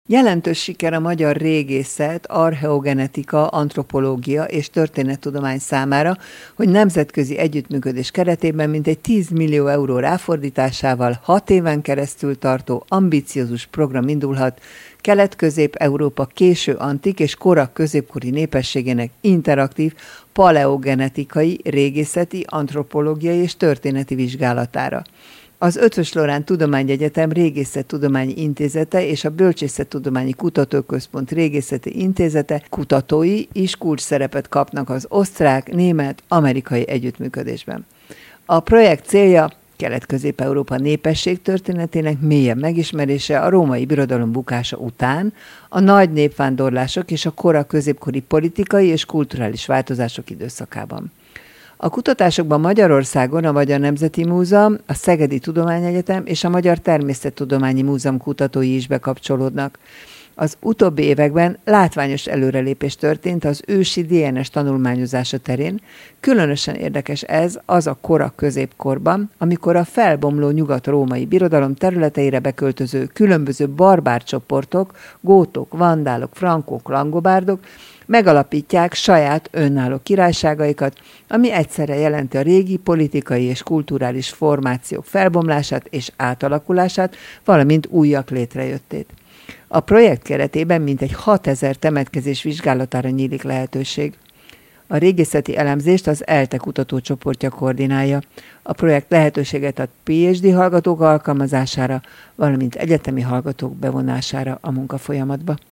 Jelentős siker a magyar régészet, archeogenetika, antropológia és történettudomány számára, hogy nemzetközi együttműködés keretében mintegy 10 millió euró ráfordításával 6 éven keresztül tartó ambiciózus program indulhat Kelet-Közép-Európa késő antik és kora középkori népességének interaktív paleogenetikai, régészeti, antropológiai és történeti vizsgálatára. Az Eötvös Loránd Tudományegyetem Régészettudományi Intézete és a Bölcsészettudományi Kutatóközpont Régészeti Intézete kutatói is kulcsszerepet kapnak az osztrák-német-amerikai együttműködésben. A projekt célja Kelet-Közép-Európa népességtörténetének mélyebb megismerése a római birodalom bukása után, a nagy népvándorlások és a kora középkori politikai és kulturális változások időszakában. A kutatásokban Magyarországon a Magyar Nemzeti Múzeum, a Szegedi Tudományegyetem és a Magyar Természettudományi Múzeum kutatói is bekapcsolódnak. Az utóbbi években látványos előrelépés történt az ősi DNS tanulmányozása terén, különösen érdekes ez az a kora középkorban, amikor a felbomló nyugat-római birodalom területeire beköltöző különböző barbár csoportok, gótok, vandálok, frankok, langobárdok megalapítják saját önálló királyságaikat, ami egyszerre jelenti a régi politikai és kulturális formációk felbomlását és átalakulását, valamint újak létrejöttét. A projekt keretében mintegy 6000 temetkezés vizsgálatára nyílik lehetőség. A régészeti elemzést az ELTE kutatócsoportja koordinálja. A projekt lehetőséget ad PhD hallgatók alkalmazására, valamint egyetemi hallgatók bevonására a munkafolyamatba.